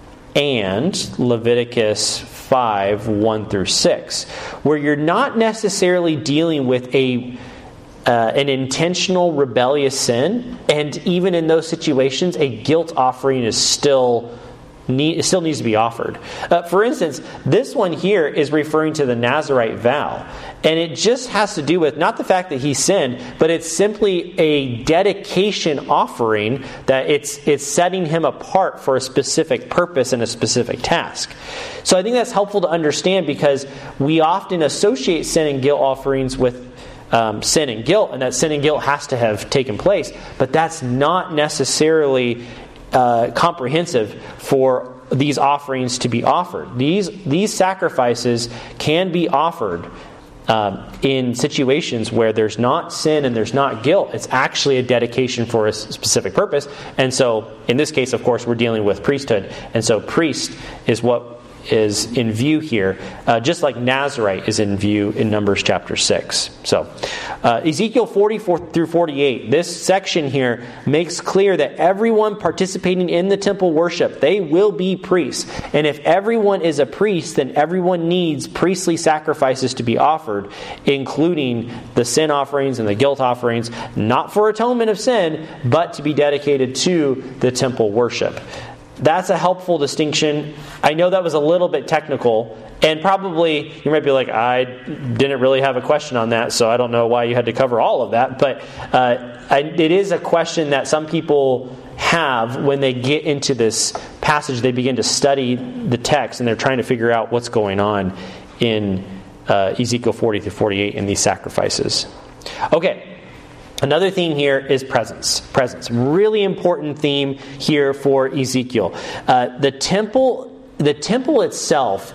and Leviticus five, one through six, where you're not necessarily dealing with a uh, an intentional rebellious sin, and even in those situations, a guilt offering is still Need, it still needs to be offered. Uh, for instance, this one here is referring to the Nazirite vow. And it just has to do with not the fact that he sinned, but it's simply a dedication offering that it's it's setting him apart for a specific purpose and a specific task. So I think that's helpful to understand, because we often associate sin and guilt offerings with um, sin and guilt, and that sin and guilt has to have taken place. But that's not necessarily Uh, comprehensive for these offerings to be offered. These these sacrifices can be offered um, in situations where there's not sin and there's not guilt. It's actually a dedication for a specific purpose. And so, in this case, of course, we're dealing with priesthood. And so, priest is what is in view here, uh, just like Nazirite is in view in Numbers chapter six. So, uh, Ezekiel forty-four through forty-eight, this section here makes clear that everyone participating in the temple worship, they will be priests. And if everyone is a priest, then everyone needs priestly sacrifices to be offered, including the sin offerings and the guilt offerings, not for atonement of sin, but to be dedicated to the temple worship. That's a helpful distinction. I know that was a little bit technical, and probably you might be like, I didn't really have a question on that, so I don't know why you had to cover all of that. But uh, I, it is a question that some people have when they get into this passage. They begin to study the text, and they're trying to figure out what's going on in uh, Ezekiel forty through forty-eight in these sacrifices. Okay. Another theme here is presence. Presence. Really important theme here for Ezekiel. Uh, the temple, the temple itself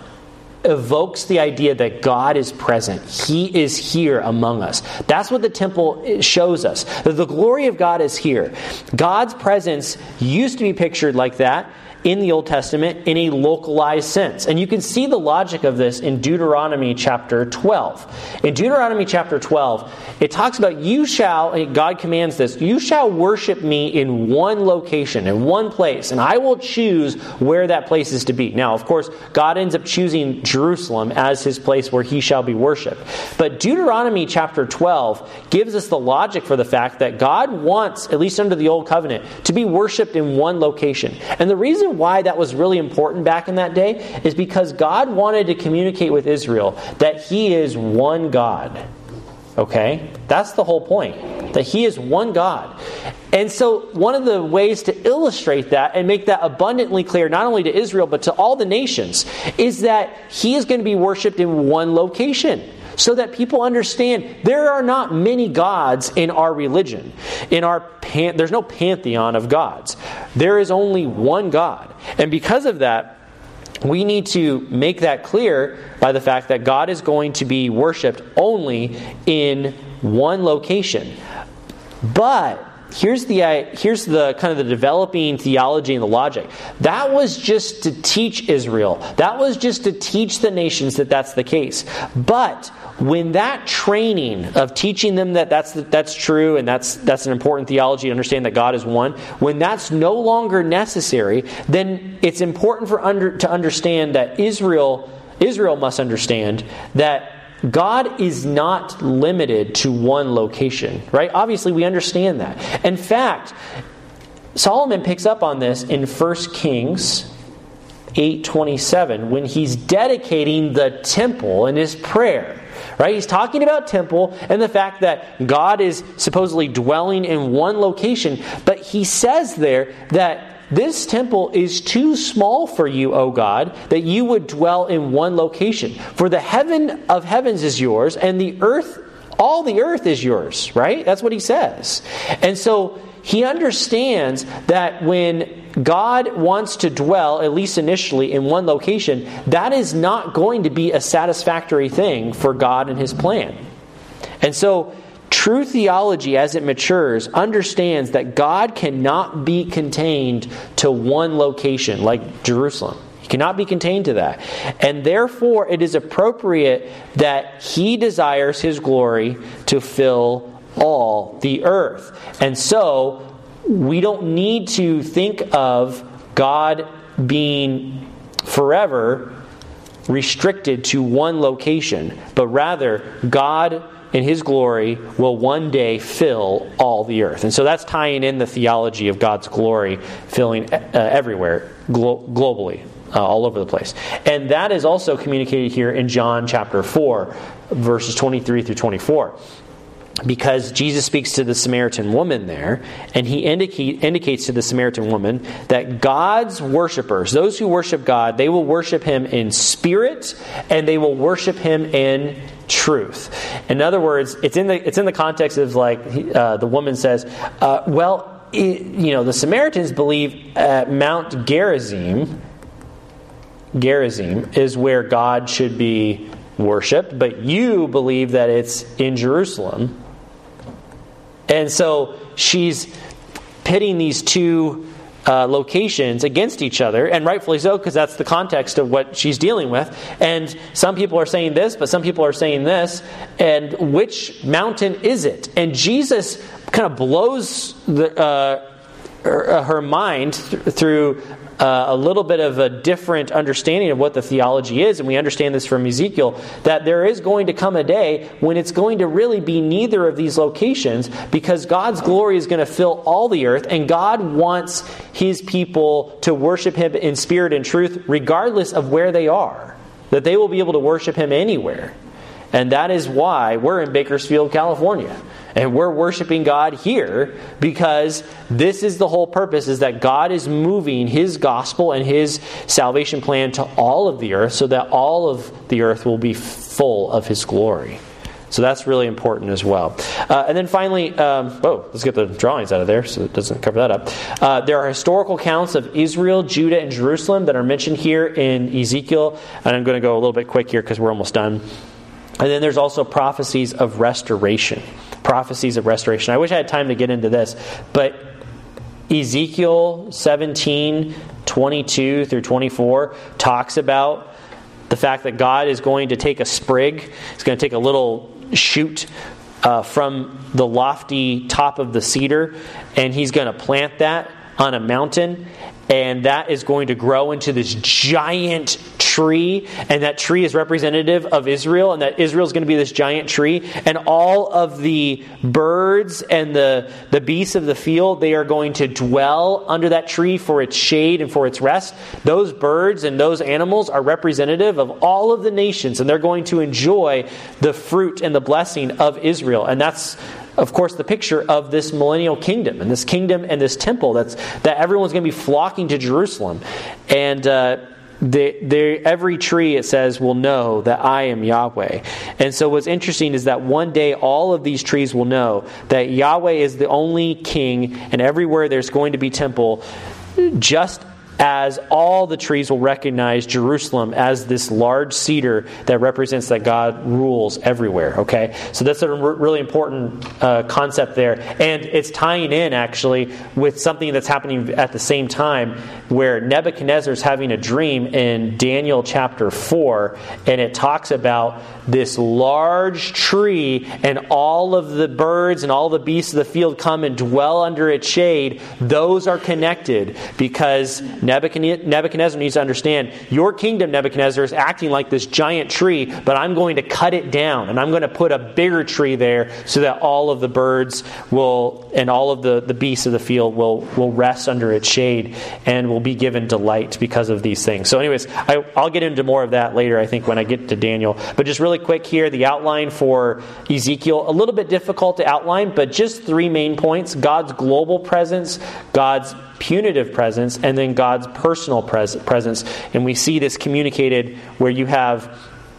evokes the idea that God is present. He is here among us. That's what the temple shows us. That the glory of God is here. God's presence used to be pictured like that in the Old Testament in a localized sense. And you can see the logic of this in Deuteronomy chapter twelve. In Deuteronomy chapter twelve, it talks about you shall, God commands this, you shall worship me in one location, in one place, and I will choose where that place is to be. Now, of course, God ends up choosing Jerusalem as his place where he shall be worshipped. But Deuteronomy chapter twelve gives us the logic for the fact that God wants, at least under the Old Covenant, to be worshipped in one location. And the reason why that was really important back in that day is because God wanted to communicate with Israel that he is one God. Okay? That's the whole point. That he is one God. And so one of the ways to illustrate that and make that abundantly clear, not only to Israel but to all the nations, is that he is going to be worshipped in one location. So that people understand there are not many gods in our religion. In our pan- there's no pantheon of gods. There is only one God. And because of that, we need to make that clear by the fact that God is going to be worshipped only in one location. But Here's the here's the kind of the developing theology and the logic. That was just to teach Israel. That was just to teach the nations that that's the case. But when that training of teaching them that that's that's true and that's that's an important theology to understand that God is one, when that's no longer necessary, then it's important for under to understand that Israel Israel must understand that God is not limited to one location, right? Obviously, we understand that. In fact, Solomon picks up on this in First Kings eight twenty-seven when he's dedicating the temple in his prayer. Right? He's talking about temple and the fact that God is supposedly dwelling in one location, but he says there that this temple is too small for you, O God, that you would dwell in one location. For the heaven of heavens is yours, and the earth, all the earth is yours, right? That's what he says. And so he understands that when God wants to dwell, at least initially, in one location, that is not going to be a satisfactory thing for God and his plan. And so, true theology, as it matures, understands that God cannot be contained to one location, like Jerusalem. He cannot be contained to that. And therefore, it is appropriate that he desires his glory to fill all the earth. And so, we don't need to think of God being forever restricted to one location, but rather God in his glory will one day fill all the earth. And so that's tying in the theology of God's glory filling uh, everywhere, glo- globally, uh, all over the place. And that is also communicated here in John chapter four, verses twenty-three through twenty-four. Because Jesus speaks to the Samaritan woman there, and he indicate, indicates to the Samaritan woman that God's worshipers, those who worship God, they will worship him in spirit, and they will worship him in truth. In other words, it's in the it's in the context of like uh, the woman says, uh, well, it, you know, the Samaritans believe at Mount Gerizim, Gerizim is where God should be worshipped, but you believe that it's in Jerusalem. And so she's pitting these two uh, locations against each other, and rightfully so, because that's the context of what she's dealing with. And some people are saying this, but some people are saying this. And which mountain is it? And Jesus kind of blows the, uh, her, her mind th- through Uh, a little bit of a different understanding of what the theology is, and we understand this from Ezekiel, that there is going to come a day when it's going to really be neither of these locations, because God's glory is going to fill all the earth, and God wants his people to worship him in spirit and truth regardless of where they are, that they will be able to worship him anywhere. And that is why we're in Bakersfield, California. And we're worshiping God here because this is the whole purpose, is that God is moving his gospel and his salvation plan to all of the earth so that all of the earth will be full of his glory. So that's really important as well. Uh, and then finally, um, whoa, let's get the drawings out of there so it doesn't cover that up. Uh, there are historical accounts of Israel, Judah, and Jerusalem that are mentioned here in Ezekiel. And I'm going to go a little bit quick here because we're almost done. And then there's also prophecies of restoration. Prophecies of restoration. I wish I had time to get into this, but Ezekiel seventeen, twenty-two through twenty-four talks about the fact that God is going to take a sprig. He's going to take a little shoot uh, from the lofty top of the cedar, and he's going to plant that on a mountain, and that is going to grow into this giant tree, and that tree is representative of Israel, and that Israel is going to be this giant tree, and all of the birds and the, the beasts of the field, they are going to dwell under that tree for its shade and for its rest. Those birds and those animals are representative of all of the nations, and they're going to enjoy the fruit and the blessing of Israel. And that's, of course, the picture of this millennial kingdom, and this kingdom and this temple that's that everyone's going to be flocking to Jerusalem. And uh, the, the, every tree, it says, will know that I am Yahweh. And so what's interesting is that one day all of these trees will know that Yahweh is the only king, and everywhere there's going to be temple, just as all the trees will recognize Jerusalem as this large cedar that represents that God rules everywhere. Okay, so that's a r- really important uh, concept there, and it's tying in actually with something that's happening at the same time, where Nebuchadnezzar is having a dream in Daniel chapter four, and it talks about this large tree, and all of the birds and all the beasts of the field come and dwell under its shade. Those are connected because Nebuchadnezzar needs to understand, your kingdom, Nebuchadnezzar, is acting like this giant tree, but I'm going to cut it down, and I'm going to put a bigger tree there so that all of the birds will, and all of the, the beasts of the field will, will rest under its shade and will be given delight because of these things. So anyways, I, I'll get into more of that later, I think, when I get to Daniel. But just really quick here, the outline for Ezekiel, a little bit difficult to outline, but just three main points: God's global presence, God's punitive presence, and then God's personal pres- presence. And we see this communicated where you have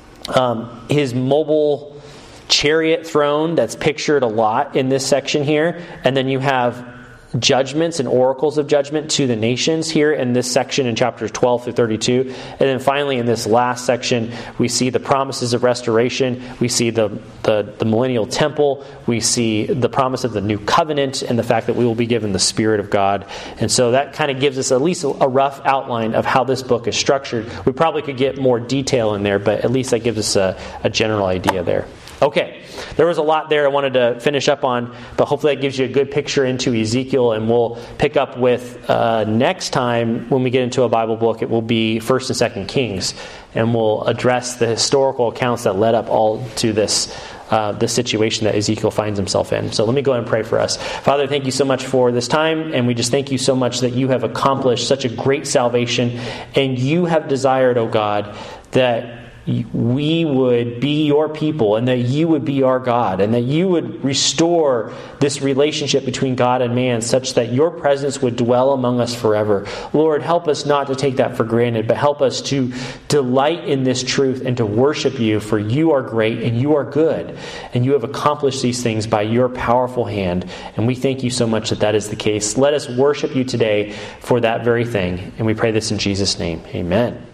um, his mobile chariot throne that's pictured a lot in this section here, and then you have judgments and oracles of judgment to the nations here in this section in chapters twelve through thirty-two. And then finally in this last section, we see the promises of restoration. We see the, the, the millennial temple. We see the promise of the new covenant and the fact that we will be given the Spirit of God. And so that kind of gives us at least a rough outline of how this book is structured. We probably could get more detail in there, but at least that gives us a, a general idea there. Okay, there was a lot there I wanted to finish up on, but hopefully that gives you a good picture into Ezekiel, and we'll pick up with uh, next time when we get into a Bible book. It will be First and Second Kings, and we'll address the historical accounts that led up all to this uh, this situation that Ezekiel finds himself in. So let me go ahead and pray for us. Father, thank you so much for this time, and we just thank you so much that you have accomplished such a great salvation, and you have desired, oh God, that we would be your people and that you would be our God and that you would restore this relationship between God and man such that your presence would dwell among us forever. Lord, help us not to take that for granted, but help us to delight in this truth and to worship you, for you are great and you are good, and you have accomplished these things by your powerful hand, and we thank you so much that that is the case. Let us worship you today for that very thing, and we pray this in Jesus' name. Amen.